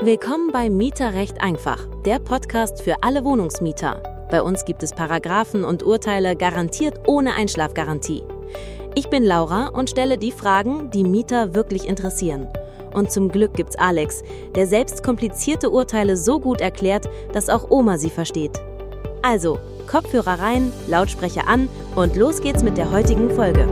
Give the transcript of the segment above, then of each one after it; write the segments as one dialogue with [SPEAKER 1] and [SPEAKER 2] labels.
[SPEAKER 1] Willkommen bei Mieterrecht einfach, der Podcast für alle Wohnungsmieter. Bei uns gibt es Paragraphen und Urteile garantiert ohne Einschlafgarantie. Ich bin Laura und stelle die Fragen, die Mieter wirklich interessieren. Und zum Glück gibt's Alex, der selbst komplizierte Urteile so gut erklärt, dass auch Oma sie versteht. Also, Kopfhörer rein, Lautsprecher an und los geht's mit der heutigen Folge.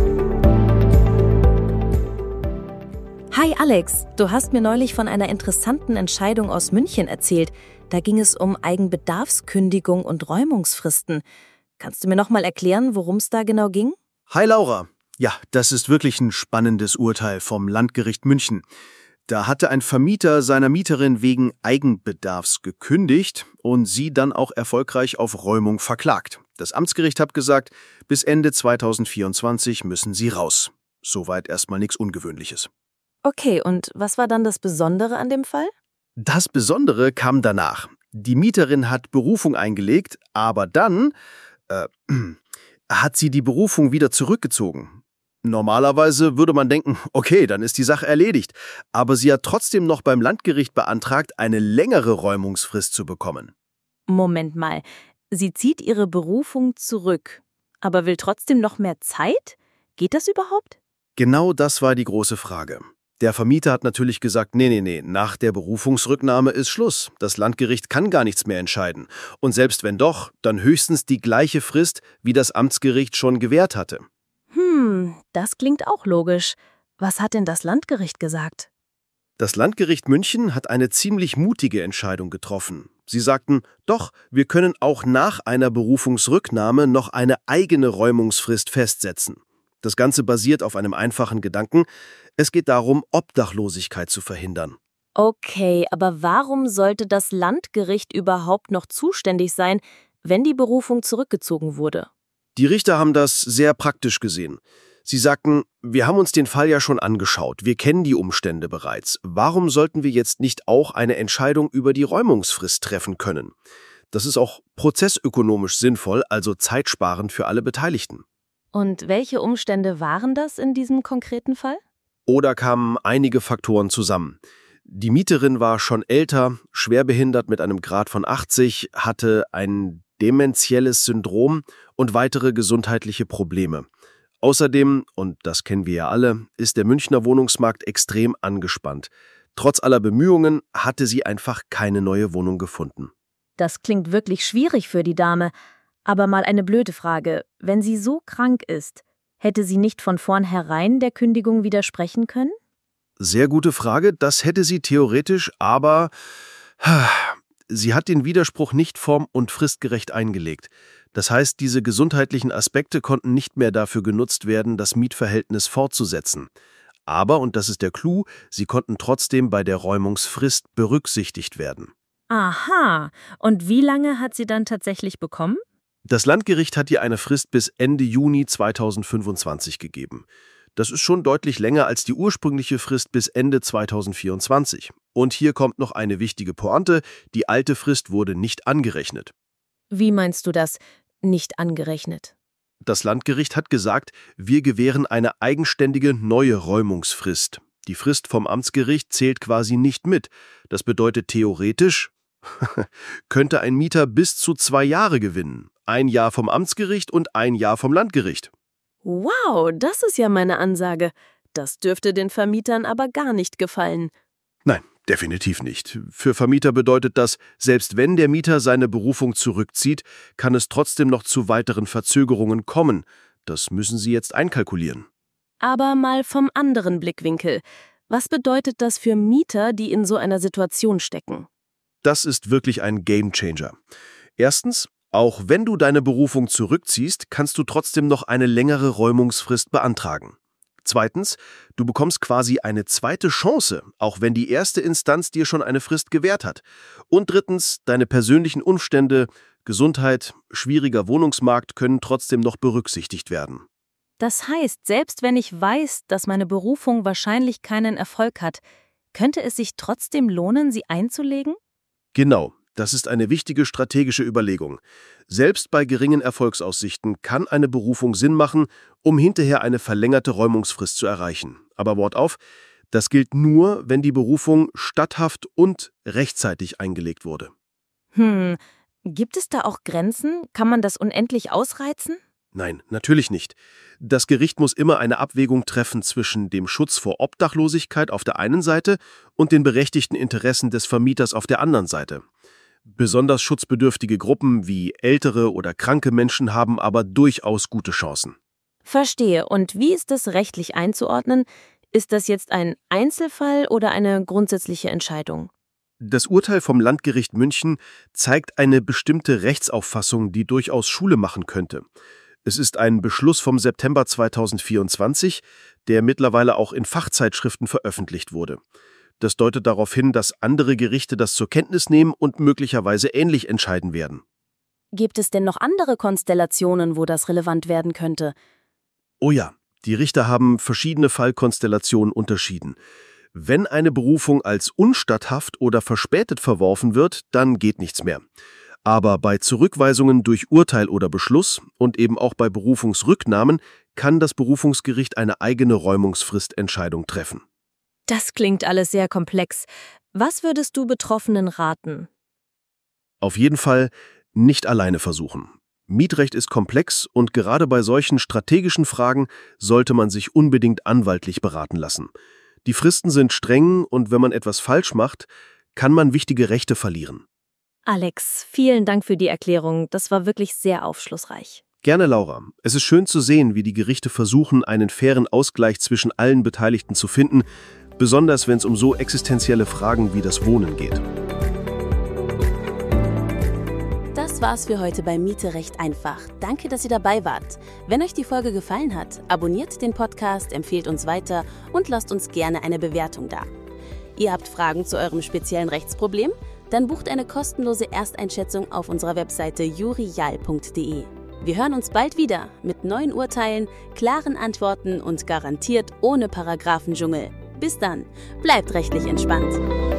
[SPEAKER 1] Hi Alex, du hast mir neulich von einer interessanten Entscheidung aus München erzählt. Da ging es um Eigenbedarfskündigung und Räumungsfristen. Kannst du mir nochmal erklären, worum es da genau ging?
[SPEAKER 2] Hi Laura. Ja, das ist wirklich ein spannendes Urteil vom Landgericht München. Da hatte ein Vermieter seiner Mieterin wegen Eigenbedarfs gekündigt und sie dann auch erfolgreich auf Räumung verklagt. Das Amtsgericht hat gesagt, bis Ende 2024 müssen sie raus. Soweit erstmal nichts Ungewöhnliches.
[SPEAKER 1] Okay, und was war dann das Besondere an dem Fall?
[SPEAKER 2] Das Besondere kam danach. Die Mieterin hat Berufung eingelegt, aber dann hat sie die Berufung wieder zurückgezogen. Normalerweise würde man denken, okay, dann ist die Sache erledigt. Aber sie hat trotzdem noch beim Landgericht beantragt, eine längere Räumungsfrist zu bekommen.
[SPEAKER 1] Moment mal, sie zieht ihre Berufung zurück, aber will trotzdem noch mehr Zeit? Geht das überhaupt?
[SPEAKER 2] Genau das war die große Frage. Der Vermieter hat natürlich gesagt, nee, nach der Berufungsrücknahme ist Schluss. Das Landgericht kann gar nichts mehr entscheiden. Und selbst wenn doch, dann höchstens die gleiche Frist, wie das Amtsgericht schon gewährt hatte.
[SPEAKER 1] Das klingt auch logisch. Was hat denn das Landgericht gesagt?
[SPEAKER 2] Das Landgericht München hat eine ziemlich mutige Entscheidung getroffen. Sie sagten, doch, wir können auch nach einer Berufungsrücknahme noch eine eigene Räumungsfrist festsetzen. Das Ganze basiert auf einem einfachen Gedanken. Es geht darum, Obdachlosigkeit zu verhindern.
[SPEAKER 1] Okay, aber warum sollte das Landgericht überhaupt noch zuständig sein, wenn die Berufung zurückgezogen wurde?
[SPEAKER 2] Die Richter haben das sehr praktisch gesehen. Sie sagten, wir haben uns den Fall ja schon angeschaut, wir kennen die Umstände bereits. Warum sollten wir jetzt nicht auch eine Entscheidung über die Räumungsfrist treffen können? Das ist auch prozessökonomisch sinnvoll, also zeitsparend für alle Beteiligten.
[SPEAKER 1] Und welche Umstände waren das in diesem konkreten Fall?
[SPEAKER 2] Oder kamen einige Faktoren zusammen. Die Mieterin war schon älter, schwerbehindert mit einem Grad von 80, hatte ein dementielles Syndrom und weitere gesundheitliche Probleme. Außerdem, und das kennen wir ja alle, ist der Münchner Wohnungsmarkt extrem angespannt. Trotz aller Bemühungen hatte sie einfach keine neue Wohnung gefunden.
[SPEAKER 1] Das klingt wirklich schwierig für die Dame. Aber mal eine blöde Frage. Wenn sie so krank ist, hätte sie nicht von vornherein der Kündigung widersprechen können?
[SPEAKER 2] Sehr gute Frage, das hätte sie theoretisch, aber sie hat den Widerspruch nicht form- und fristgerecht eingelegt. Das heißt, diese gesundheitlichen Aspekte konnten nicht mehr dafür genutzt werden, das Mietverhältnis fortzusetzen. Aber, und das ist der Clou, sie konnten trotzdem bei der Räumungsfrist berücksichtigt werden.
[SPEAKER 1] Aha, und wie lange hat sie dann tatsächlich bekommen?
[SPEAKER 2] Das Landgericht hat ihr eine Frist bis Ende Juni 2025 gegeben. Das ist schon deutlich länger als die ursprüngliche Frist bis Ende 2024. Und hier kommt noch eine wichtige Pointe, die alte Frist wurde nicht angerechnet.
[SPEAKER 1] Wie meinst du das, nicht angerechnet?
[SPEAKER 2] Das Landgericht hat gesagt, wir gewähren eine eigenständige neue Räumungsfrist. Die Frist vom Amtsgericht zählt quasi nicht mit. Das bedeutet theoretisch, könnte ein Mieter bis zu 2 Jahre gewinnen. 1 Jahr vom Amtsgericht und 1 Jahr vom Landgericht.
[SPEAKER 1] Wow, das ist ja meine Ansage. Das dürfte den Vermietern aber gar nicht gefallen.
[SPEAKER 2] Nein, definitiv nicht. Für Vermieter bedeutet das, selbst wenn der Mieter seine Berufung zurückzieht, kann es trotzdem noch zu weiteren Verzögerungen kommen. Das müssen sie jetzt einkalkulieren.
[SPEAKER 1] Aber mal vom anderen Blickwinkel. Was bedeutet das für Mieter, die in so einer Situation stecken?
[SPEAKER 2] Das ist wirklich ein Gamechanger. Erstens, auch wenn du deine Berufung zurückziehst, kannst du trotzdem noch eine längere Räumungsfrist beantragen. Zweitens, du bekommst quasi eine zweite Chance, auch wenn die erste Instanz dir schon eine Frist gewährt hat. Und drittens, deine persönlichen Umstände, Gesundheit, schwieriger Wohnungsmarkt können trotzdem noch berücksichtigt werden.
[SPEAKER 1] Das heißt, selbst wenn ich weiß, dass meine Berufung wahrscheinlich keinen Erfolg hat, könnte es sich trotzdem lohnen, sie einzulegen?
[SPEAKER 2] Genau, das ist eine wichtige strategische Überlegung. Selbst bei geringen Erfolgsaussichten kann eine Berufung Sinn machen, um hinterher eine verlängerte Räumungsfrist zu erreichen. Aber Wort auf, Das gilt nur, wenn die Berufung statthaft und rechtzeitig eingelegt wurde.
[SPEAKER 1] Gibt es da auch Grenzen? Kann man das unendlich ausreizen?
[SPEAKER 2] Nein, natürlich nicht. Das Gericht muss immer eine Abwägung treffen zwischen dem Schutz vor Obdachlosigkeit auf der einen Seite und den berechtigten Interessen des Vermieters auf der anderen Seite. Besonders schutzbedürftige Gruppen wie ältere oder kranke Menschen haben aber durchaus gute Chancen.
[SPEAKER 1] Verstehe. Und wie ist das rechtlich einzuordnen? Ist das jetzt ein Einzelfall oder eine grundsätzliche Entscheidung?
[SPEAKER 2] Das Urteil vom Landgericht München zeigt eine bestimmte Rechtsauffassung, die durchaus Schule machen könnte. Es ist ein Beschluss vom September 2024, der mittlerweile auch in Fachzeitschriften veröffentlicht wurde. Das deutet darauf hin, dass andere Gerichte das zur Kenntnis nehmen und möglicherweise ähnlich entscheiden werden.
[SPEAKER 1] Gibt es denn noch andere Konstellationen, wo das relevant werden könnte?
[SPEAKER 2] Oh ja, die Richter haben verschiedene Fallkonstellationen unterschieden. Wenn eine Berufung als unstatthaft oder verspätet verworfen wird, dann geht nichts mehr. Aber bei Zurückweisungen durch Urteil oder Beschluss und eben auch bei Berufungsrücknahmen kann das Berufungsgericht eine eigene Räumungsfristentscheidung treffen.
[SPEAKER 1] Das klingt alles sehr komplex. Was würdest du Betroffenen raten?
[SPEAKER 2] Auf jeden Fall nicht alleine versuchen. Mietrecht ist komplex und gerade bei solchen strategischen Fragen sollte man sich unbedingt anwaltlich beraten lassen. Die Fristen sind streng und wenn man etwas falsch macht, kann man wichtige Rechte verlieren.
[SPEAKER 1] Alex, vielen Dank für die Erklärung. Das war wirklich sehr aufschlussreich.
[SPEAKER 2] Gerne, Laura. Es ist schön zu sehen, wie die Gerichte versuchen, einen fairen Ausgleich zwischen allen Beteiligten zu finden, besonders wenn es um so existenzielle Fragen wie das Wohnen geht.
[SPEAKER 1] Das war's für heute bei Miete recht einfach. Danke, dass ihr dabei wart. Wenn euch die Folge gefallen hat, abonniert den Podcast, empfehlt uns weiter und lasst uns gerne eine Bewertung da. Ihr habt Fragen zu eurem speziellen Rechtsproblem? Dann bucht eine kostenlose Ersteinschätzung auf unserer Webseite jurial.de. Wir hören uns bald wieder mit neuen Urteilen, klaren Antworten und garantiert ohne Paragraphendschungel. Bis dann, bleibt rechtlich entspannt.